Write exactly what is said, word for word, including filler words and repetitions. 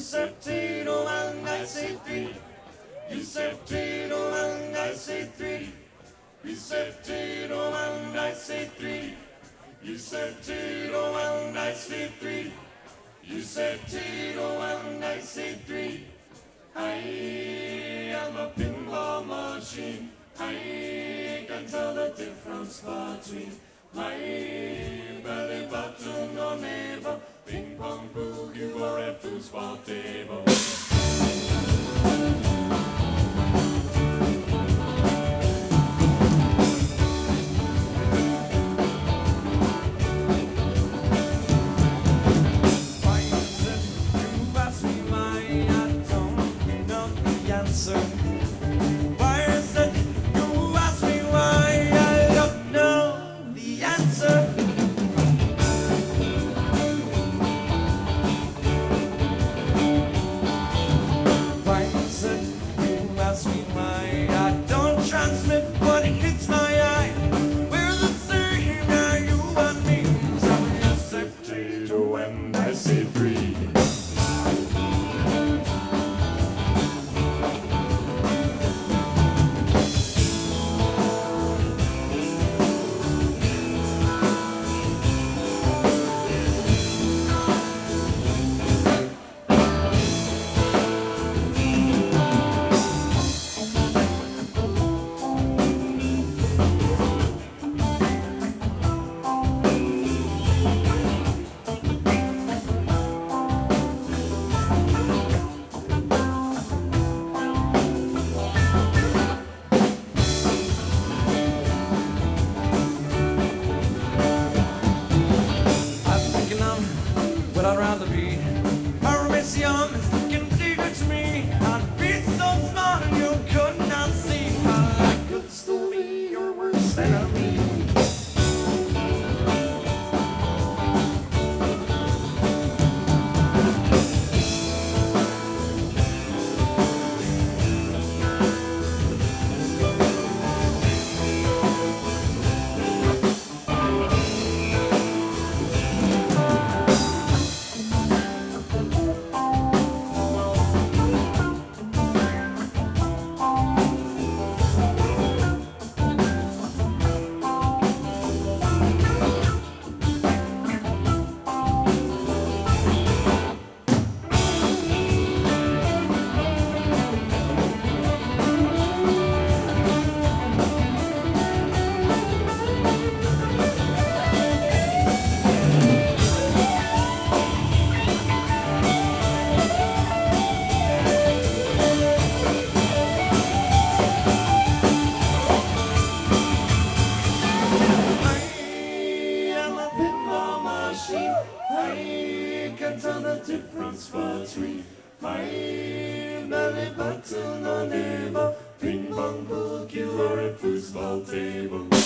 said Tito and I say three. You said Tito and I say three. You said Tito and I say three. You said Tito and I say three. You said Tito and I say three. I am a pinball machine. I can tell the difference between my belly button or navel, ping pong boogie or a foosball table. Why is it you ask me why I don't know the answer? Why is it you ask me why I don't know the answer? Why is it you ask me why I don't transmit what hits my eye? Where's the thing are you and me? So you say potato and I say three. What I'd rather be. Parmesan is looking deeper to me. I'd be so smart you could not see. I could still be your worst enemy. I can tell the difference between my belly button or navel, ping pong boogie or a foosball table.